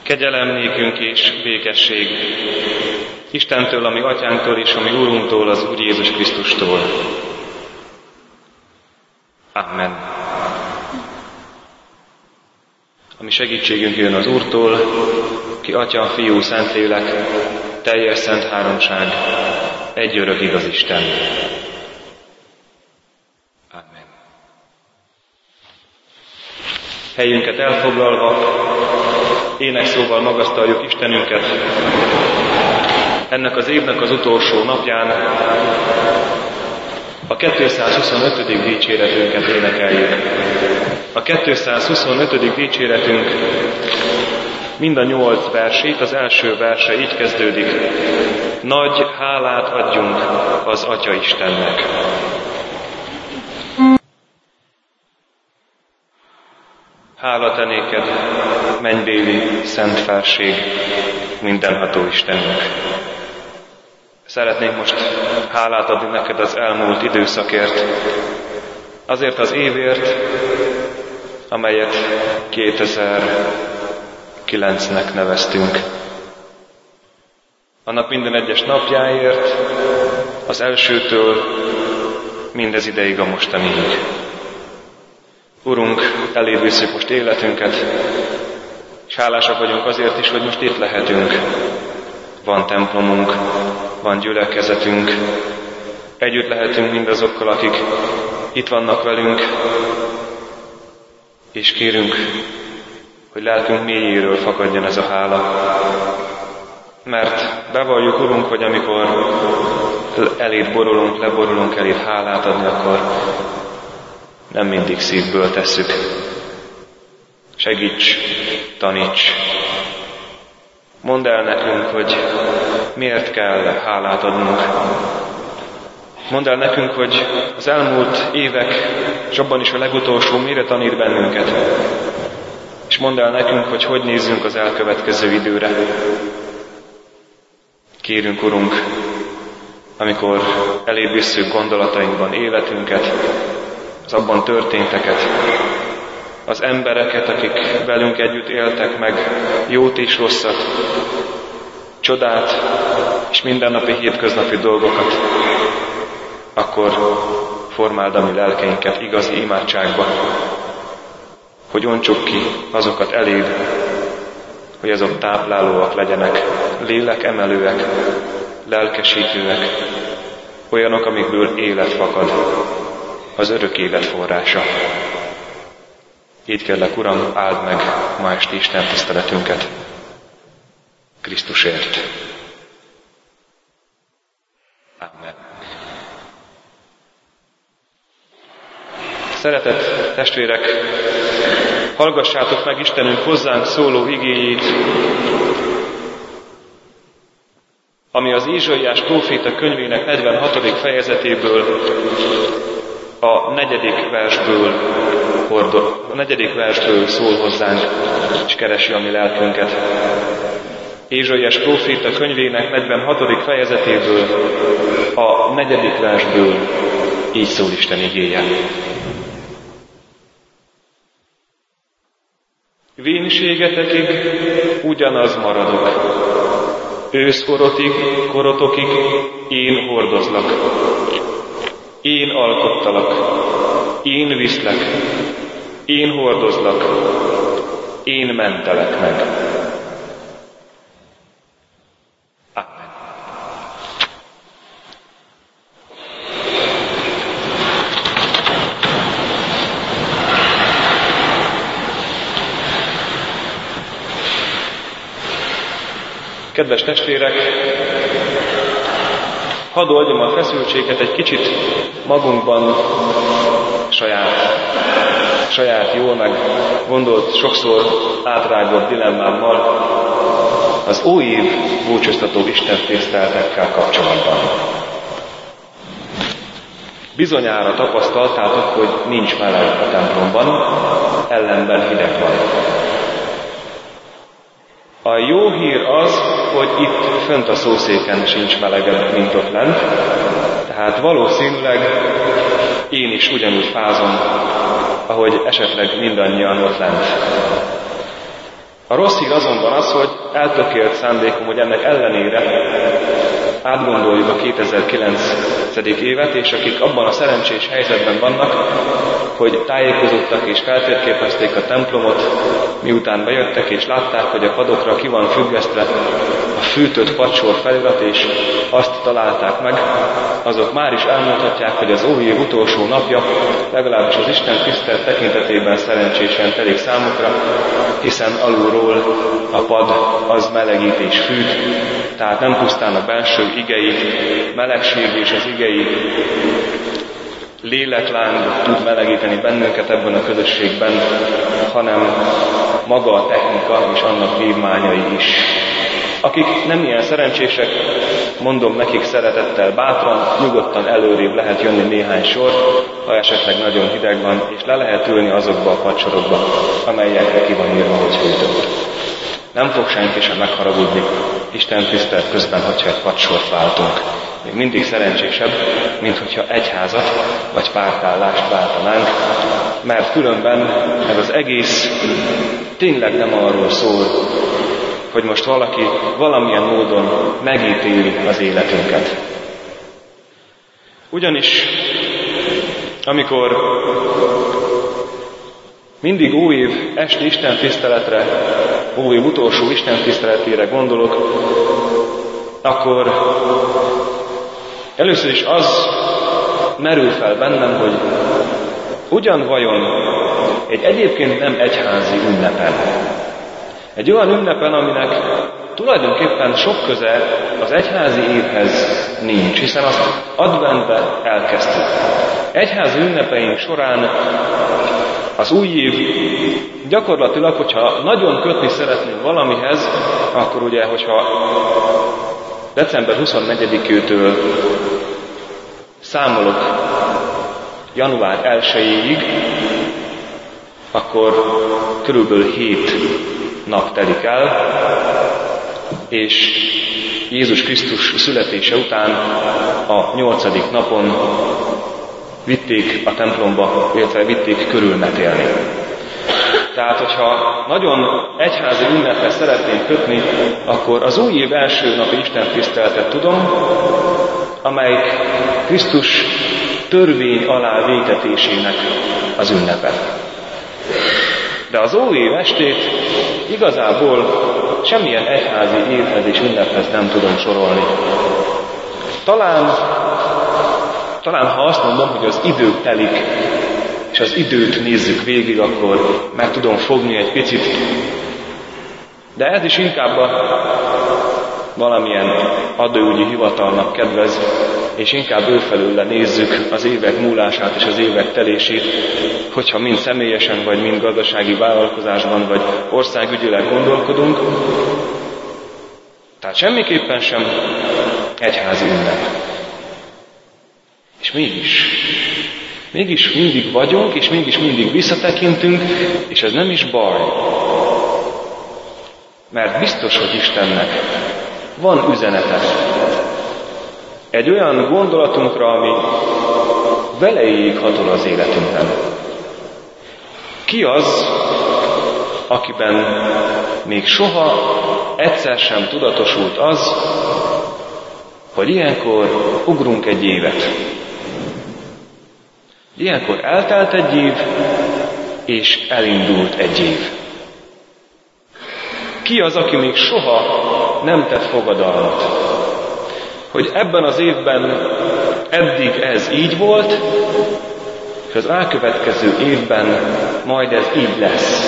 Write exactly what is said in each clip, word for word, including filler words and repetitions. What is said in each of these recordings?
Kegyelem nékünk és békesség Istentől, ami Atyánktól és ami Úrunktól, az Úr Jézus Krisztustól. Amen. Ami segítségünk jön az Úrtól, ki Atya, Fiú, Szentlélek, teljes szent háromság, egy örök igaz Isten. Amen. Helyünket elfoglalva, énekszóval magasztaljuk Istenünket. Ennek az évnek az utolsó napján a kétszázhuszonötödik dicséretünket énekeljük. A kétszázhuszonötödik dicséretünk mind a nyolc versét, az első verse így kezdődik. Nagy hálát adjunk az Atya Istennek. Hála te néked, mennybéli szent felség, mindenható Istennek. Szeretnék most hálát adni neked az elmúlt időszakért, azért az évért, amelyet kétezer-kilencnek neveztünk. Annak minden egyes napjáért, az elsőtől mindez ideig a mostaniig. Urunk, eléd visszük most életünket, és hálásak vagyunk azért is, hogy most itt lehetünk. Van templomunk, van gyülekezetünk, együtt lehetünk mindazokkal, akik itt vannak velünk, és kérünk, hogy lelkünk mélyéről fakadjon ez a hála. Mert bevalljuk, Urunk, hogy amikor eléd borulunk, leborulunk eléd hálát adni, akkor nem mindig szívből tesszük. Segíts, taníts. Mondd el nekünk, hogy miért kell hálát adnunk. Mondd el nekünk, hogy az elmúlt évek, és abban is a legutolsó mire tanít bennünket. És mondd el nekünk, hogy hogy nézzünk az elkövetkező időre. Kérünk, Urunk, amikor eléd visszük gondolatainkban életünket, az abban történteket, az embereket, akik velünk együtt éltek meg jót és rosszat, csodát és mindennapi hétköznapi dolgokat, akkor formáld a mi lelkeinket igazi imádságba, hogy ontsuk ki azokat eléd, hogy azok táplálóak legyenek, lélekemelőek, lelkesítőek, olyanok, amikből élet fakad, az örök élet forrása. Így kérlek, Uram, áld meg ma esti Isten tiszteletünket Krisztusért. Amen. Szeretett testvérek, hallgassátok meg Istenünk hozzánk szóló igéjét, ami az Ézsaiás próféta könyvének negyvenhatodik fejezetéből, a negyedik versből, a negyedik versből szól hozzánk, és keresi a mi lelkünket. Ézsaiás próféta könyvének negyvenhatodik fejezetéből, a negyedik versből így szól Isten igéje. Vénségetekig ugyanaz maradok. Őszkorotig, korotokig én hordozlak. Én alkottalak. Én viszlek. Én hordozlak. Én mentelek meg. Amen. Kedves testvérek, hadd oldjam a feszültséget egy kicsit magunkban, saját, saját jól meg gondolt, sokszor átrágott dilemmámmal, az újév búcsúztató istentiszteletekkel kapcsolatban. Bizonyára tapasztaltátok, hogy nincs meleg a templomban, ellenben hideg van. A jó hír az, hogy itt fönt a szószéken sincs melegebb, mint ott lent, tehát valószínűleg én is ugyanúgy fázom, ahogy esetleg mindannyian ott lent. A rossz hír azonban az, hogy eltökélt szándékom, hogy ennek ellenére átgondoljuk a kétezer-kilencedik évet, és akik abban a szerencsés helyzetben vannak, hogy tájékozottak és feltérképezték a templomot, miután bejöttek és látták, hogy a padokra ki van függesztve a fűtött padsor felirat, és azt találták meg, azok már is elmondhatják, hogy az óév utolsó napja legalábbis az Isten tisztelet tekintetében szerencsésen telik számukra, hiszen alulról a pad az melegít és fűt, tehát nem pusztán a belső igei melegség és az igei lélekláng tud melegíteni bennünket ebben a közösségben, hanem maga a technika és annak vívmányai is. Akik nem ilyen szerencsések, mondom nekik szeretettel, bátran, nyugodtan előrébb lehet jönni néhány sor, ha esetleg nagyon hideg van, és le lehet ülni azokba a padsorokba, amelyekre ki van írva, hogy fűtött. Nem fog senki sem megharagudni Isten tisztelet közben, hogyha egy padsort váltunk. Még mindig szerencsésebb, mint hogyha egyházat vagy pártállást váltanánk, mert különben ez az egész tényleg nem arról szól, hogy most valaki valamilyen módon megítéli az életünket. Ugyanis, amikor mindig óév esti Isten tiszteletre, óév utolsó Isten tiszteletére gondolok, akkor először is az merül fel bennem, hogy ugyan vajon egy egyébként nem egyházi ünnepen, egy olyan ünnepen, aminek tulajdonképpen sok köze az egyházi évhez nincs, hiszen azt adventbe elkezdtük. Egyházi ünnepeink során az új év gyakorlatilag, hogyha nagyon kötni szeretnénk valamihez, akkor ugye, hogyha december huszonnegyedikétől számolok január elsejéig, akkor körülbelül hét nap telik el, és Jézus Krisztus születése után a nyolcadik napon vitték a templomba, illetve vitték körülmetélni. Tehát, hogyha nagyon egyházi ünnepre szeretném kötni, akkor az új év első napi Isten tiszteletet tudom, amelyik Krisztus törvény alá vétetésének az ünnepe. De az új év estét igazából semmilyen egyházi évhez és ünnephez nem tudom sorolni. Talán, talán ha azt mondom, hogy az idő telik, és az időt nézzük végig, akkor meg tudom fogni egy picit. De ez is inkább a valamilyen adóügyi hivatalnak kedvez, és inkább őfelőle nézzük az évek múlását és az évek telését, hogyha mind személyesen, vagy mind gazdasági vállalkozásban, vagy országügyileg gondolkodunk. Tehát semmiképpen sem egyházi ünnep. És mégis, mégis mindig vagyunk, és mégis mindig visszatekintünk, és ez nem is baj. Mert biztos, hogy Istennek van üzenete. Egy olyan gondolatunkra, ami velejéig hatol az életünkben. Ki az, akiben még soha egyszer sem tudatosult az, hogy ilyenkor ugrunk egy évet. Ilyenkor eltelt egy év, és elindult egy év. Ki az, aki még soha nem tett fogadalmat, hogy ebben az évben eddig ez így volt, és az elkövetkező évben majd ez így lesz.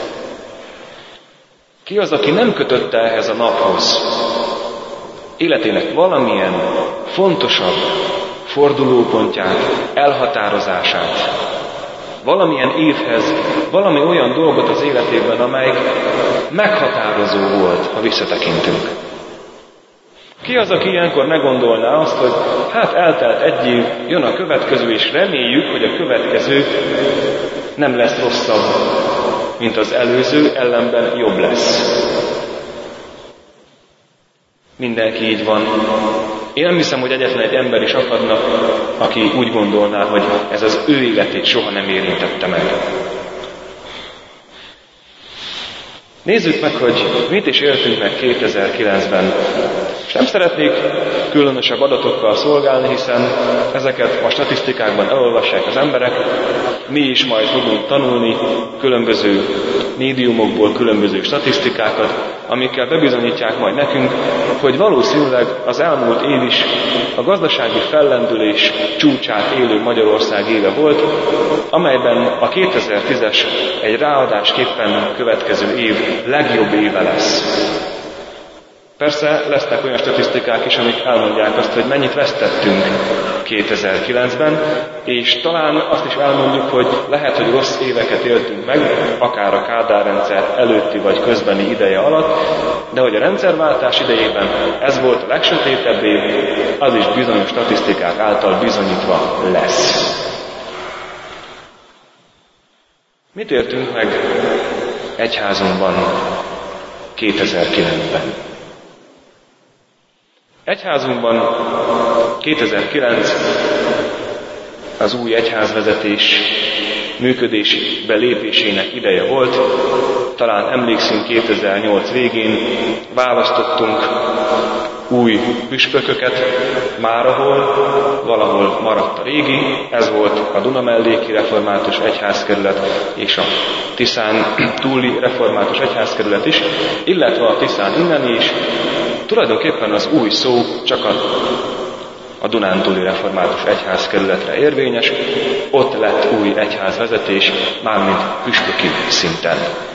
Ki az, aki nem kötötte ehhez a naphoz életének valamilyen fontosabb fordulópontját, elhatározását, valamilyen évhez, valami olyan dolgot az életében, amely meghatározó volt, ha visszatekintünk. Ki az, aki ilyenkor ne gondolná azt, hogy hát eltelt egy év, jön a következő, és reméljük, hogy a következő nem lesz rosszabb, mint az előző, ellenben jobb lesz. Mindenki így van. Én nem hiszem, hogy egyetlen egy ember is akadna, aki úgy gondolná, hogy ez az ő életét soha nem érintette meg. Nézzük meg, hogy mit is éltünk meg kétezer-kilencben. És nem szeretnék különösebb adatokkal szolgálni, hiszen ezeket a statisztikákban elolvassák az emberek. Mi is majd fogunk tanulni különböző médiumokból különböző statisztikákat, amikkel bebizonyítják majd nekünk, hogy valószínűleg az elmúlt év is a gazdasági fellendülés csúcsát élő Magyarország éve volt, amelyben a kétezer-tízes egy ráadásképpen következő év legjobb éve lesz. Persze lesznek olyan statisztikák is, amik elmondják azt, hogy mennyit vesztettünk kétezer-kilencben, és talán azt is elmondjuk, hogy lehet, hogy rossz éveket éltünk meg, akár a Kádár rendszer előtti vagy közbeni ideje alatt, de hogy a rendszerváltás idejében ez volt a legsötétebb év, az is bizonyos statisztikák által bizonyítva lesz. Mit éltünk meg egyházunkban kétezer-kilencben? Egyházunkban kétezer-kilenc az új egyházvezetés működésbe lépésének ideje volt. Talán emlékszünk, kétezer-nyolc végén választottunk új püspököket, márahol, valahol maradt a régi, ez volt a Dunamelléki Református Egyházkerület és a Tiszán túli Református Egyházkerület is, illetve a Tiszán inneni is. Tulajdonképpen az új szó csak a, a Dunántúli Református Egyházkerületre érvényes, ott lett új egyházvezetés, mármint püspöki szinten.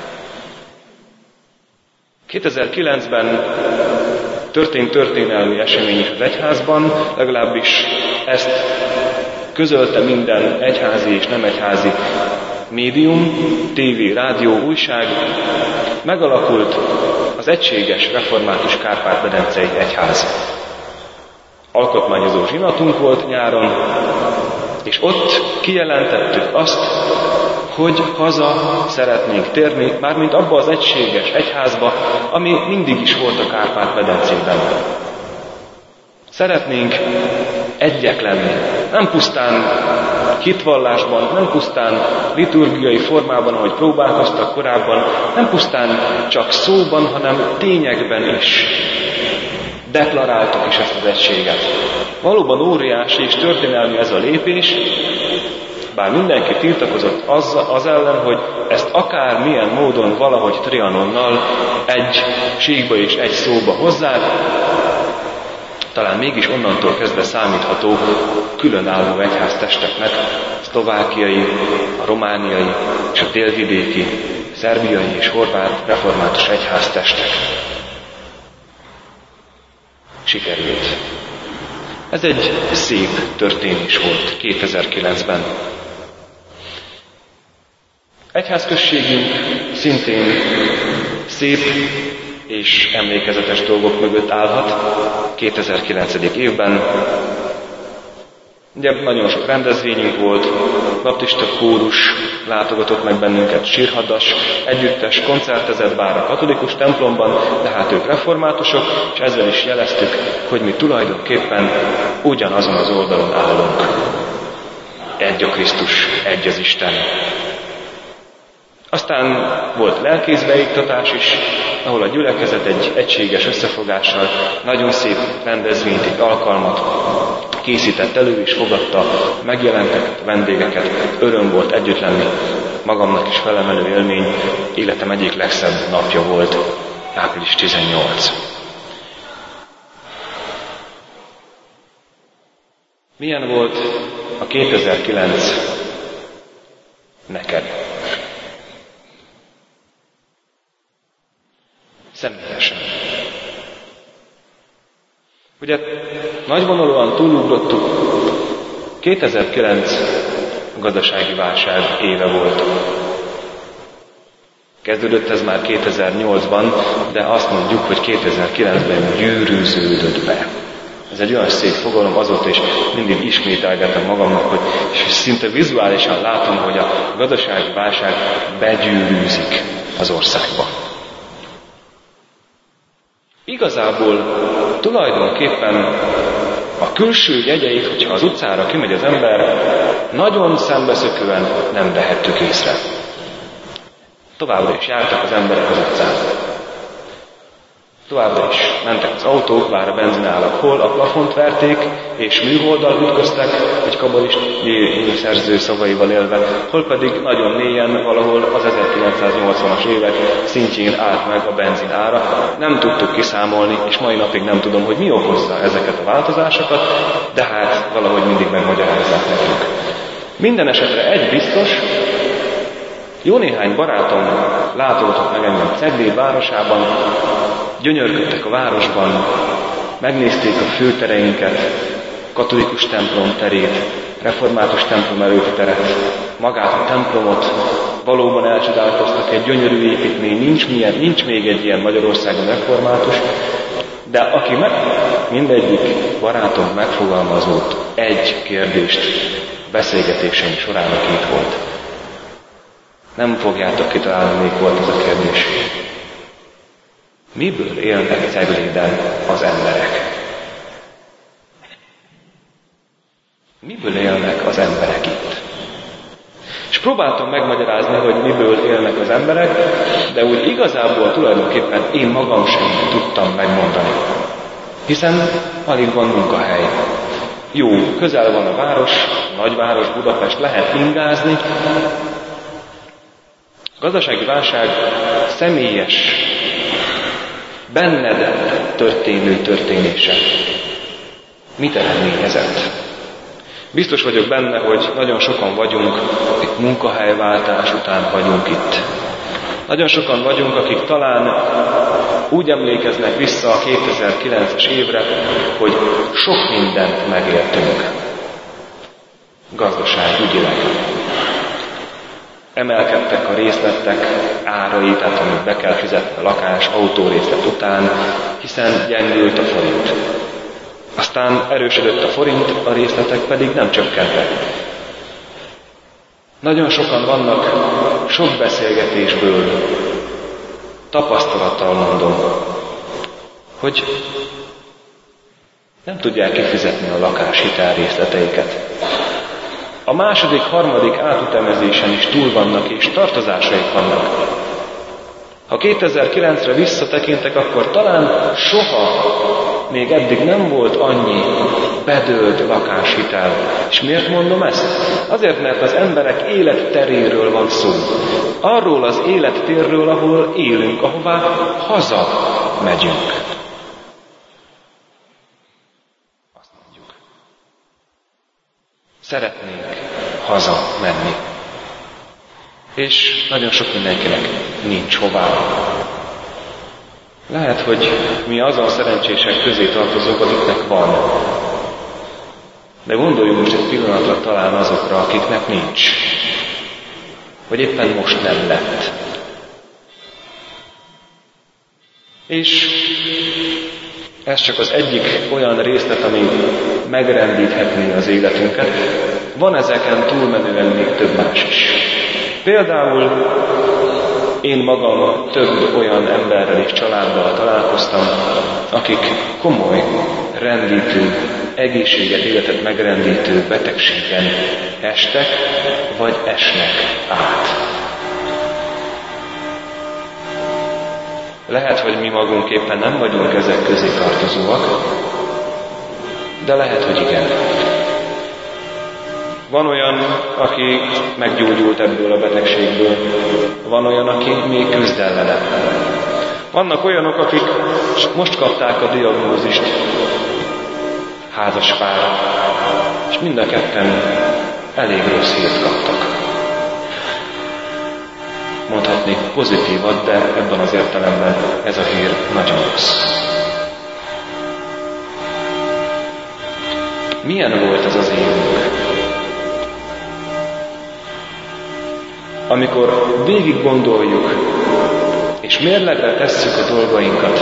kétezer-kilencben történt történelmi esemény is az egyházban, legalábbis ezt közölte minden egyházi és nem egyházi médium, tévé, rádió, újság. Megalakult az Egységes Református Kárpát-medencei Egyház. Alkotmányozó zsinatunk volt nyáron, és ott kijelentettük azt, hogy haza szeretnénk térni, mármint abba az egységes egyházba, ami mindig is volt a Kárpát-medencében. Szeretnénk egyek lenni. Nem pusztán hitvallásban, nem pusztán liturgiai formában, ahogy próbálkoztak korábban, nem pusztán csak szóban, hanem tényekben is deklaráltuk is ezt az egységet. Valóban óriási és történelmi ez a lépés, bár mindenki tiltakozott az, az ellen, hogy ezt akár milyen módon valahogy Trianonnal egy síkba és egy szóba hozzák, talán mégis onnantól kezdve számítható különálló egyháztesteknek, szlovákiai, a romániai és a délvidéki, szerbiai és horvát református egyháztestek. Sikerült. Ez egy szép történés volt kétezer-kilencben. Egyházközségünk szintén szép és emlékezetes dolgok mögött állhat kétezer-kilenc. évben. Ugye nagyon sok rendezvényünk volt, baptista kórus látogatott meg bennünket, sírhadas, együttes, koncertezett bár a katolikus templomban, de hát ők reformátusok, és ezzel is jeleztük, hogy mi tulajdonképpen ugyanazon az oldalon állunk. Egy a Krisztus, egy az Isten. Aztán volt lelkészbeiktatás is, ahol a gyülekezet egy egységes összefogással nagyon szép rendezvényt, egy alkalmat készített elő és fogadta megjelenteket, vendégeket. Öröm volt együtt lenni, magamnak is felemelő élmény, életem egyik legszebb napja volt, április tizennyolcadika. Milyen volt a kétezer-kilenc neked? Személyesen. Ugye nagyvonalúan túlugrottuk, kétezer-kilenc gazdasági válság éve volt. Kezdődött ez már kétezer-nyolcban, de azt mondjuk, hogy kétezer-kilencben gyűrűződött be. Ez egy olyan szép fogalom, azóta is mindig ismételgetem magamnak, hogy és szinte vizuálisan látom, hogy a gazdasági válság begyűrűzik az országba. Igazából tulajdonképpen a külső jegyeit, hogyha az utcára kimegy az ember, nagyon szembeszökően nem vehettük észre. Továbbra is jártak az emberek az utcán. Továbbra is mentek az autók, bár a benzinállak hol a plafont verték, és műholddal ütköztek, egy kabalisti szerző szavaival élve, hol pedig nagyon mélyen valahol az ezerkilencszáznyolcvanas évek szintjén állt meg a benzin ára. Nem tudtuk kiszámolni, és mai napig nem tudom, hogy mi okozza ezeket a változásokat, de hát valahogy mindig megmagyarázzák nekünk. Minden esetre egy biztos, jó néhány barátom látogatott meg engem Cegléd városában, gyönyörködtek a városban, megnézték a főtereinket, katolikus templom terét, református templom előtti teret, magát a templomot, valóban elcsodálkoztak, egy gyönyörű építmény, nincs, milyen, nincs még egy ilyen Magyarországon református, de aki meg, mindegyik barátom megfogalmazott egy kérdést beszélgetéseink során, aki itt volt. Nem fogjátok kitalálni, még volt ez a kérdés. Miből élnek Cegléden az emberek? Miből élnek az emberek itt? És próbáltam megmagyarázni, hogy miből élnek az emberek, de úgy igazából tulajdonképpen én magam sem tudtam megmondani. Hiszen alig van munkahely. Jó, közel van a város, a nagyváros, Budapest, lehet ingázni. A gazdasági válság személyes, benned történő történése mit eredményezett? Biztos vagyok benne, hogy nagyon sokan vagyunk, akik munkahelyváltás után vagyunk itt. Nagyon sokan vagyunk, akik talán úgy emlékeznek vissza a kétezer-kilences évre, hogy sok mindent megéltünk. Gazdaságügyileg. Emelkedtek a részletek árai, tehát amit be kell fizetni a lakás, autórészlet után, hiszen gyengült a forint. Aztán erősödött a forint, a részletek pedig nem csökkentek. Nagyon sokan vannak, sok beszélgetésből, tapasztalattal mondom, hogy nem tudják kifizetni a lakáshitel részleteiket. A második, harmadik átütemezésen is túl vannak, és tartozásaik vannak. Ha kétezer-kilencre visszatekintek, akkor talán soha még eddig nem volt annyi bedőlt lakáshitel. És miért mondom ezt? Azért, mert az emberek életteréről van szó. Arról az élettérről, ahol élünk, ahová haza megyünk. Azt mondjuk. Szeretnénk haza menni. És nagyon sok mindenkinek nincs hová. Lehet, hogy mi azon szerencsések közé tartozunk, akiknek van. De gondoljunk most egy pillanatra talán azokra, akiknek nincs. Vagy éppen most nem lett. És ez csak az egyik olyan részlet, ami megrendíthetné az életünket. Van ezeken túlmenően még több más is. Például én magam több olyan emberrel és családdal találkoztam, akik komoly, rendítő, egészséget, életet megrendítő betegségen estek, vagy esnek át. Lehet, hogy mi magunk éppen nem vagyunk ezek közé tartozóak, de lehet, hogy igen. Van olyan, aki meggyógyult ebből a betegségből, van olyan, aki még küzd ellene. Vannak olyanok, akik most kapták a diagnózist, házas pár, és mind a ketten elég rossz hírt kaptak. Mondhatnék pozitívat, de ebben az értelemben ez a hír nagyon rossz. Milyen volt ez az évünk? Amikor végig gondoljuk, és mérlegre tesszük a dolgainkat,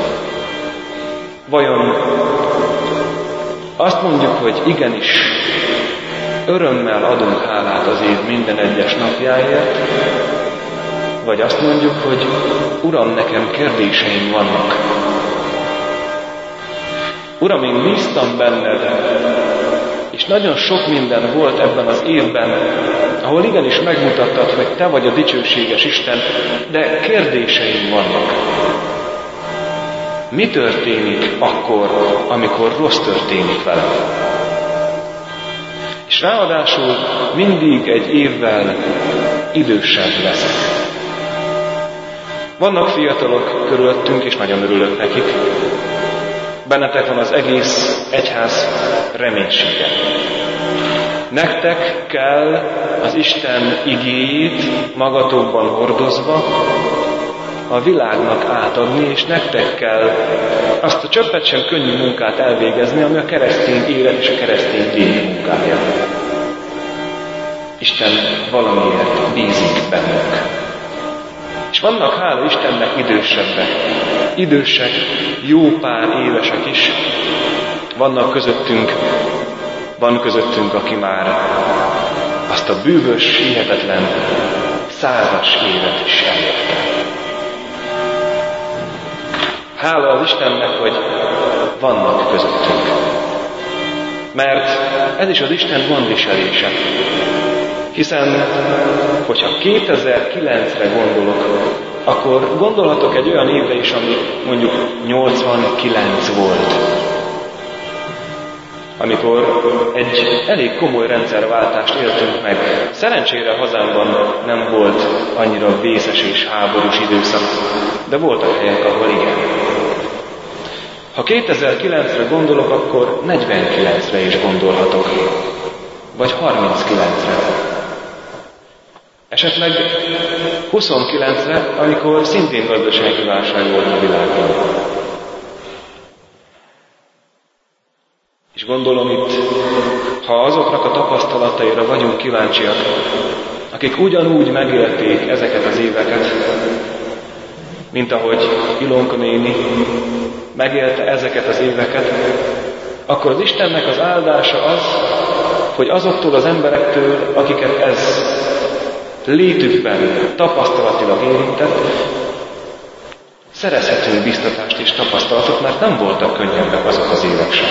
vajon azt mondjuk, hogy igenis, örömmel adunk hálát az év minden egyes napjáért, vagy azt mondjuk, hogy Uram, nekem kérdéseim vannak. Uram, én bíztam benned, És nagyon sok minden volt ebben az évben, ahol igenis megmutattad, hogy te vagy a dicsőséges Isten, de kérdéseim vannak. Mi történik akkor, amikor rossz történik veled? És ráadásul mindig egy évvel idősebb leszek. Vannak fiatalok körülöttünk, és nagyon örülök nekik. Bennetek van az egész egyház reménysége. Nektek kell az Isten igéjét magatokban hordozva a világnak átadni, és nektek kell azt a csöppet sem könnyű munkát elvégezni, ami a keresztény élet és a keresztény lét munkája. Isten valamiért bízik bennünk. És vannak, hála Istennek, idősebbek, idősek, jó pár évesek is. Vannak közöttünk, van közöttünk, aki már azt a bűvös, hihetetlen százas évet is elérte. Hála az Istennek, hogy vannak közöttünk. Mert ez is az Isten gondviselése. Hiszen, hogyha kétezer-kilencre gondolok, akkor gondolhatok egy olyan évre is, ami mondjuk nyolcvankilenc volt. Amikor egy elég komoly rendszerváltást éltünk meg. Szerencsére hazámban nem volt annyira vészes és háborús időszak, de voltak helyek, ahol igen. Ha kétezer-kilencre gondolok, akkor negyvenkilencre is gondolhatok. Vagy harminckilencre. Esetleg huszonkilencre, amikor szintén gazdasági válság volt a világban. És gondolom itt, ha azoknak a tapasztalataira vagyunk kíváncsiak, akik ugyanúgy megélték ezeket az éveket, mint ahogy Ilonka néni megélte ezeket az éveket, akkor az Istennek az áldása az, hogy azoktól az emberektől, akiket ez létükben tapasztalatilag érintett, szerezhetünk biztatást és tapasztalatot, mert nem voltak könnyebbek azok az évek sem.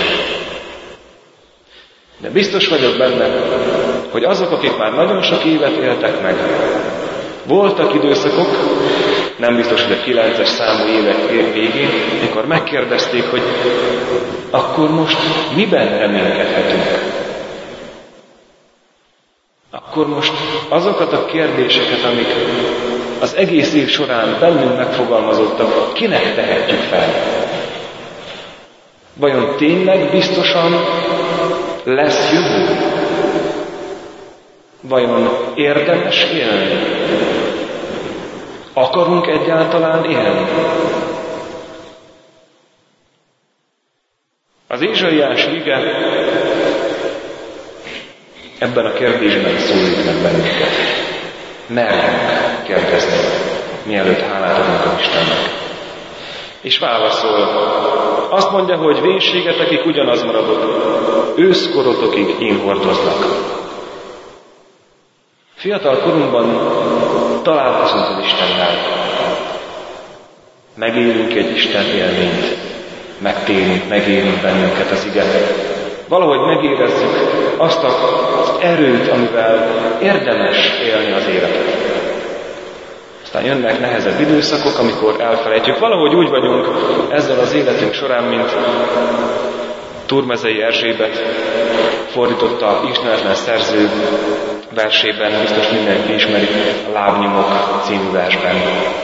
De biztos vagyok benne, hogy azok, akik már nagyon sok évet éltek meg, voltak időszakok, nem biztos, hogy a kilences számú évek végén, amikor megkérdezték, hogy akkor most miben reménykedhetünk? Akkor most azokat a kérdéseket, amik az egész év során bennünk megfogalmazottak, kinek tehetjük fel? Vajon tényleg biztosan lesz jövő? Vajon érdemes élni? Akarunk egyáltalán élni? Az Ézsaiás ige ebben a kérdésben szólít meg bennünket. Merjünk kérdezni, mielőtt hálát adunk az Istennek. És válaszol. Azt mondja, hogy vénségetekig ugyanaz maradok, őszkorotokig én hordozlak. Fiatal korunkban találkozunk az Istennel. Megélünk egy Isten élményt, megtérünk, megérünk bennünket az ige. Valahogy megérezzük azt az erőt, amivel érdemes élni az életet. Aztán jönnek nehezebb időszakok, amikor elfelejtjük. Valahogy úgy vagyunk ezzel az életünk során, mint Turmezei Erzsébet fordította ismeretlen szerző versében, biztos mindenki ismeri, a Lábnyomok című versben.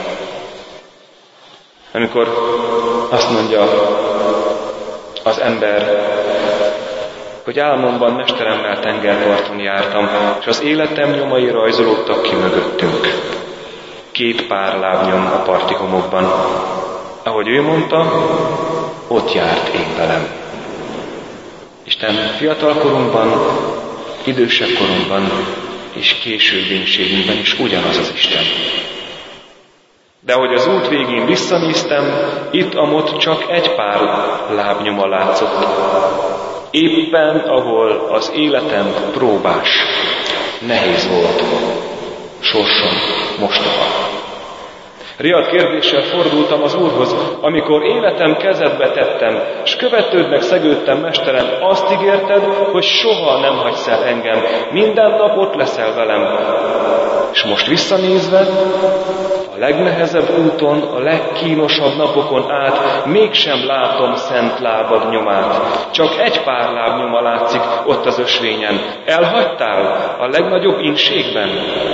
Amikor azt mondja az ember, hogy álmomban mesteremmel tengerparton jártam, és az életem nyomai rajzolódtak ki mögöttünk. Két pár lábnyom a parti homokban. Ahogy ő mondta, ott járt én velem. Isten fiatal korunkban, idősebb korunkban és későbbiségünkben is ugyanaz az Isten. De ahogy az út végén visszanéztem, itt-amott csak egy pár lábnyoma látszott. Éppen ahol az életem próbás, nehéz volt, sorsom mostoha. Riadt kérdéssel fordultam az Úrhoz, amikor életem kezedbe tettem, s követődnek szegődtem, Mesterem, azt ígérted, hogy soha nem hagysz el engem, minden nap ott leszel velem. És most visszanézve, a legnehezebb úton, a legkínosabb napokon át mégsem látom szent lábad nyomát. Csak egy pár láb nyoma látszik ott az ösvényen. Elhagytál a legnagyobb ínségben?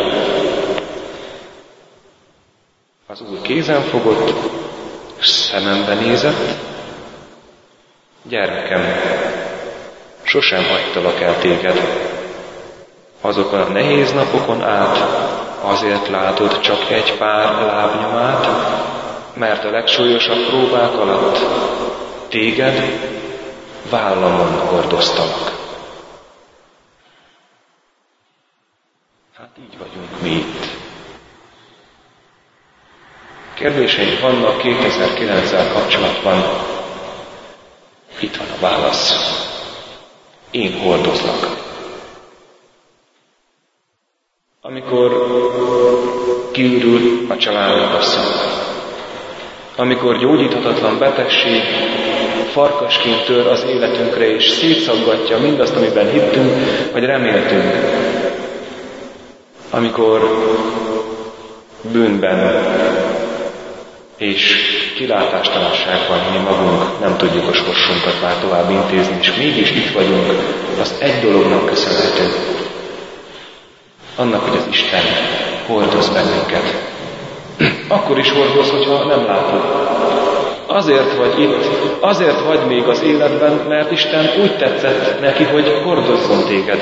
Az Úr kézen fogott, és szemembe nézett. Gyermekem, sosem hagytalak el téged. Azokon a nehéz napokon át azért látod csak egy pár lábnyomát, mert a legsúlyosabb próbák alatt téged vállamon hordoztalak. Hát így vagyunk mi itt. Kérdéseink vannak kétezer-kilenccel kapcsolatban. Itt van a válasz. Én hordozlak. Amikor kiürül a családkassa, amikor gyógyíthatatlan betegség farkasként tör az életünkre, és szétszaggatja mindazt, amiben hittünk, vagy reméltünk, amikor bűnben és kilátástalanságban mi magunk nem tudjuk a sorsunkat már tovább intézni, és mégis itt vagyunk, az egy dolognak köszönhető. Annak, hogy az Isten hordoz bennünket. Akkor is hordoz, hogyha nem látod. Azért vagy itt, azért vagy még az életben, mert Isten úgy tetszett neki, hogy hordozzon téged.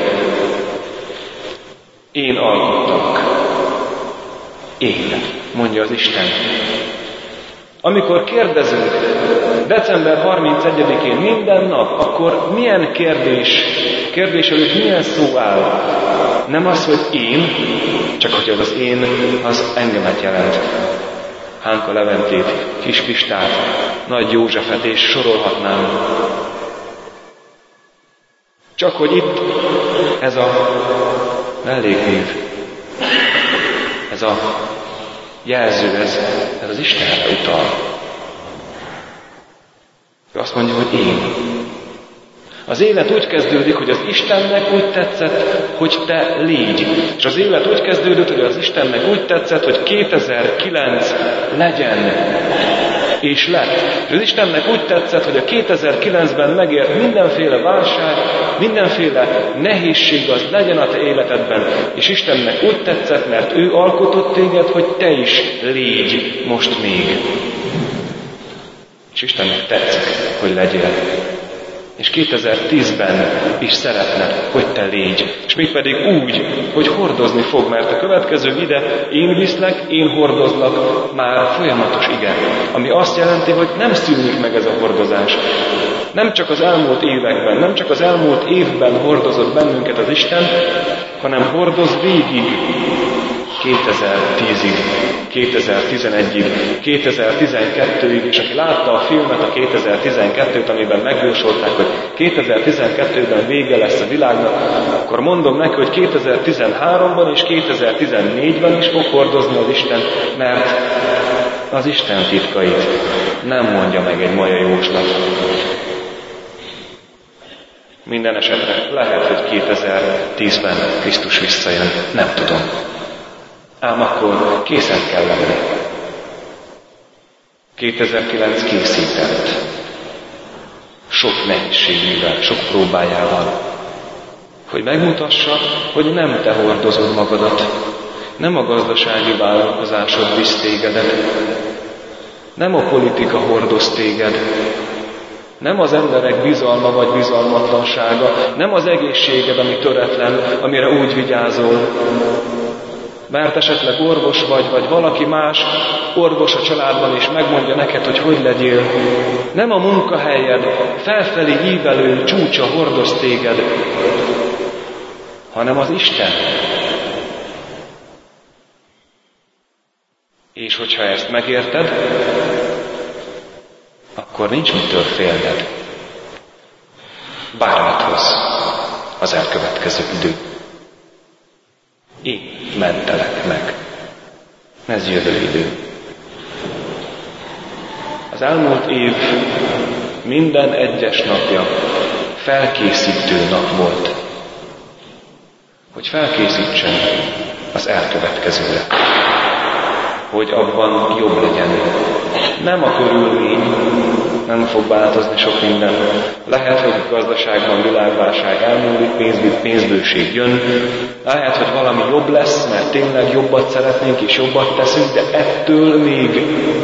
Én alkottalak. Én, mondja az Isten. Amikor kérdezünk december harmincegyedikén minden nap, akkor milyen kérdés, kérdés előtt milyen szó áll? Nem az, hogy én, csak hogy az az én, az engemet jelent. Hánka Leventét, Kis Pistát, Nagy Józsefet, és sorolhatnám. Csak hogy itt ez a melléknév, ez a jelző, ez, ez az Istenre utal. Ő azt mondja, hogy én. Az élet úgy kezdődik, hogy az Istennek úgy tetszett, hogy te légy. És az élet úgy kezdődött, hogy az Istennek úgy tetszett, hogy kétezer-kilenc legyen. És lett. És az Istennek úgy tetszett, hogy a kétezer-kilencben megért mindenféle válság, mindenféle nehézség az legyen a te életedben. És Istennek úgy tetszett, mert ő alkotott téged, hogy te is légy most még. És Istennek tetszik, hogy legyél. És kétezer-tízben is szeretne, hogy te légy. És mégpedig úgy, hogy hordozni fog, mert a következő ide én viszlek, én hordozlak, már folyamatos ige. Ami azt jelenti, hogy nem szűnik meg ez a hordozás. Nem csak az elmúlt években, nem csak az elmúlt évben hordozott bennünket az Isten, hanem hordoz végig. kétezer-tízig, kétezer-tizenegyig, kétezer-tizenkettőig, és aki látta a filmet, a kétezer-tizenkettőt, amiben megjósolták, hogy kétezer-tizenkettőben vége lesz a világnak, akkor mondom neki, hogy kétezer-tizenháromban és kétezer-tizennégyben is fog hordozni az Isten, mert az Isten titkait nem mondja meg egy maja jóslat. Minden esetre lehet, hogy kétezer-tízben Krisztus visszajön, nem tudom. Ám akkor készen kell lenni. kétezer-kilenc készített. Sok nehézségével, sok próbájával. Hogy megmutassa, hogy nem te hordozod magadat. Nem a gazdasági vállalkozásod visz tégedet. Nem a politika hordoz téged. Nem az emberek bizalma vagy bizalmatlansága. Nem az egészséged, ami töretlen, amire úgy vigyázol. Mert esetleg orvos vagy, vagy valaki más orvos a családban, és megmondja neked, hogy hogy legyél. Nem a munkahelyed felfelé ívelő csúcsa hordoz téged, hanem az Isten. És hogyha ezt megérted, akkor nincs mitől félned. Bármit hoz az elkövetkező idő. Én mentelek meg. Ez jövő idő. Az elmúlt év minden egyes napja felkészítő nap volt, hogy felkészítsen az elkövetkezőre, hogy abban jobb legyen. Nem a körülmény, nem fog változni sok minden. Lehet, hogy a gazdaságban világválság elmúlik, pénzbőség jön. Lehet, hogy valami jobb lesz, mert tényleg jobbat szeretnénk és jobbat teszünk, de ettől még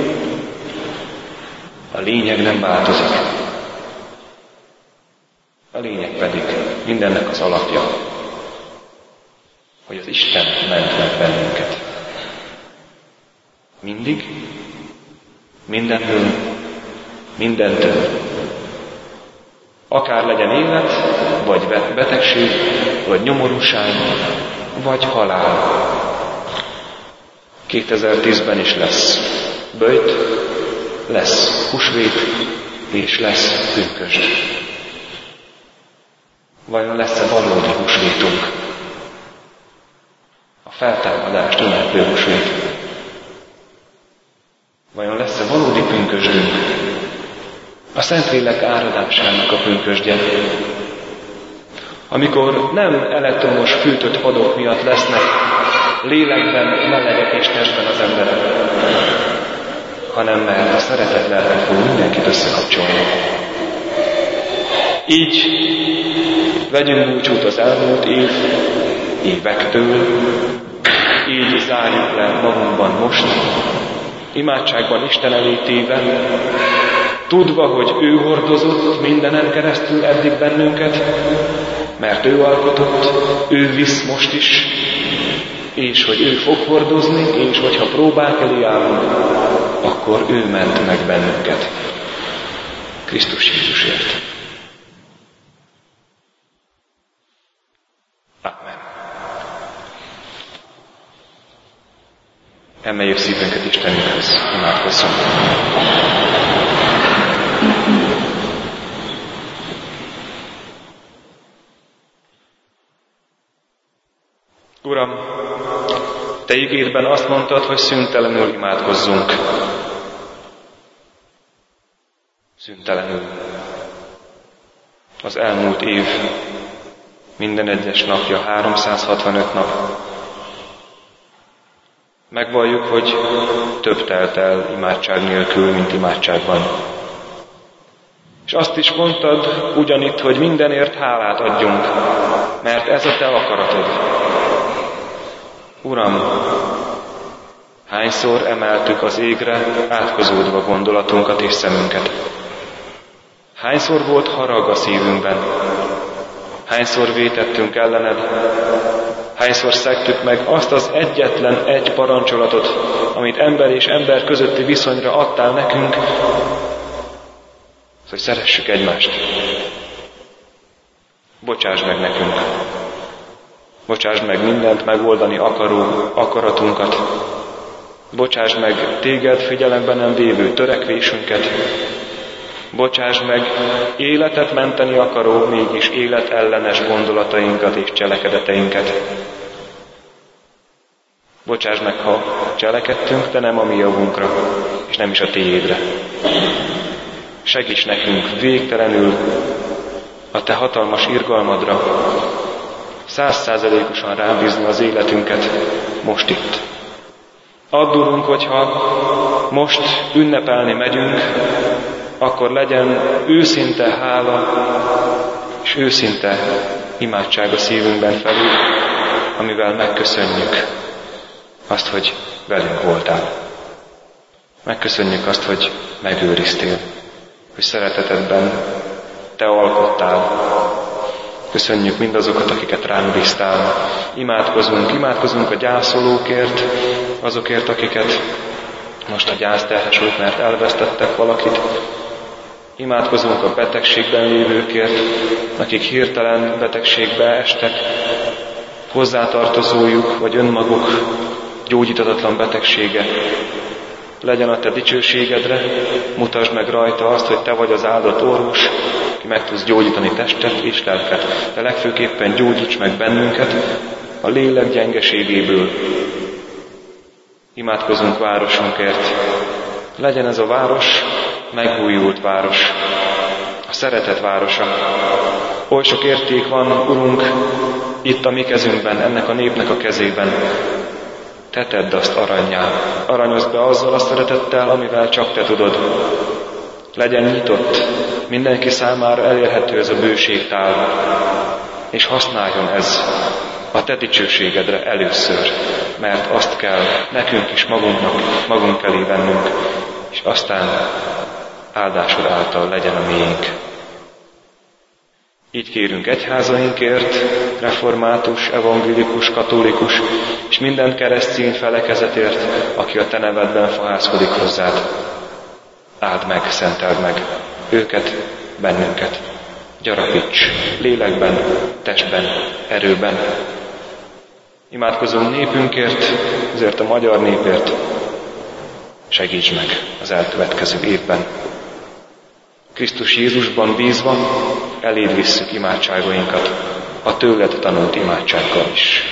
a lényeg nem változik. A lényeg pedig mindennek az alapja, hogy az Isten ment meg bennünket. Mindig, mindenhol, mindentől. Akár legyen élet, vagy betegség, vagy nyomorúság, vagy halál. kétezer-tízben is lesz böjt, lesz húsvét, és lesz pünkösd. Vajon lesz-e valódi húsvétunk? A feltámadást ünneplő húsvét. Vajon lesz-e valódi pünkösdünk? A Szentlélek áradásának a pünkösdje. Amikor nem elektromos fűtött padok miatt lesznek lélekben melegek és testben az emberek, hanem mert a szeretet lelke fog mindenkit összekapcsolni. Így vegyünk búcsút az elmúlt év, évektől, így zárjuk le magunkban most, imádságban Isten elé téve, tudva, hogy ő hordozott mindenen keresztül eddig bennünket, mert ő alkotott, ő visz most is, és hogy ő fog hordozni, és hogyha próbák elé állunk, akkor ő ment meg bennünket. Krisztus Jézusért. Amen. Emeljük szívünket Istenünkhöz, imádkozzunk. Uram, Te ígédben azt mondtad, hogy szüntelenül imádkozzunk. Szüntelenül. Az elmúlt év minden egyes napja, háromszázhatvanöt nap. Megvalljuk, hogy több telt el imádság nélkül, mint imádságban. És azt is mondtad ugyanitt, hogy mindenért hálát adjunk, mert ez a Te akaratod. Uram, hányszor emeltük az égre átkozódva gondolatunkat és szemünket? Hányszor volt harag a szívünkben? Hányszor vétettünk ellened? Hányszor szegtük meg azt az egyetlen egy parancsolatot, amit ember és ember közötti viszonyra adtál nekünk, hogy szeressük egymást. Bocsásd meg nekünk. Bocsásd meg mindent megoldani akaró akaratunkat. Bocsásd meg téged figyelemben nem vévő törekvésünket. Bocsásd meg életet menteni akaró, mégis életellenes gondolatainkat és cselekedeteinket. Bocsásd meg, ha cselekedtünk, de nem a mi javunkra, és nem is a tiédre. Segíts nekünk végtelenül a Te hatalmas irgalmadra, százszázalékosan rám bízni az életünket most itt. Add, Urunk, hogyha most ünnepelni megyünk, akkor legyen őszinte hála és őszinte imádság a szívünkben felül, amivel megköszönjük azt, hogy velünk voltál. Megköszönjük azt, hogy megőriztél, hogy szeretetedben Te alkottál. Köszönjük mindazokat, akiket ránk bíztál. Imádkozunk, imádkozunk a gyászolókért, azokért, akiket most a gyász terhe sújt, mert elvesztettek valakit. Imádkozunk a betegségben lévőkért, akik hirtelen betegségbe estek, hozzátartozójuk vagy önmaguk gyógyíthatatlan betegsége. Legyen a Te dicsőségedre, mutasd meg rajta azt, hogy Te vagy az áldott orvos, ki meg tudsz gyógyítani testet és lelket. De legfőképpen gyógyíts meg bennünket a lélek gyengeségéből. Imádkozunk városunkért. Legyen ez a város megújult város, a szeretet városa. Oly sok érték van, Urunk, itt a mi kezünkben, ennek a népnek a kezében. Te tedd azt arannyá, aranyozd be azzal a szeretettel, amivel csak Te tudod. Legyen nyitott, mindenki számára elérhető ez a bőségtál, és használjon ez a Te dicsőségedre először, mert azt kell nekünk is magunknak, magunk elé vennünk, és aztán áldásod által legyen a miénk. Így kérünk egyházainkért, református, evangélikus, katolikus, és minden keresztény felekezetért, aki a Te nevedben fohászkodik hozzád. Áld meg, szenteld meg őket, bennünket. Gyarapíts lélekben, testben, erőben. Imádkozunk népünkért, ezért a magyar népért. Segíts meg az elkövetkező évben. Krisztus Jézusban bízva eléd visszük imádságainkat, a tőled tanult imádsággal is.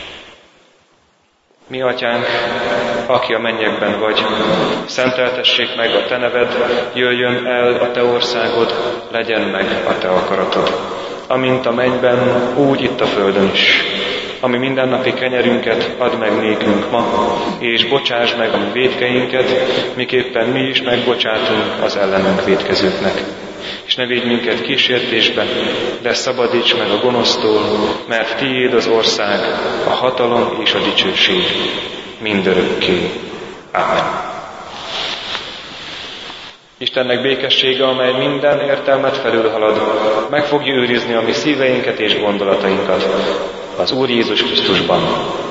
Mi Atyánk, aki a mennyekben vagy, szenteltessék meg a Te neved, jöjjön el a Te országod, legyen meg a Te akaratod. Amint a mennyben, úgy itt a földön is. Ami mindennapi kenyerünket add meg nékünk ma, és bocsáss meg a mi vétkeinket, miképpen mi is megbocsátunk az ellenünk vétkezőknek. És ne védj minket kísértésbe, de szabadíts meg a gonosztól, mert Tiéd az ország, a hatalom és a dicsőség mindörökké. Ámen. Istennek békessége, amely minden értelmet felülhalad, meg fogja őrizni a mi szíveinket és gondolatainkat az Úr Jézus Krisztusban.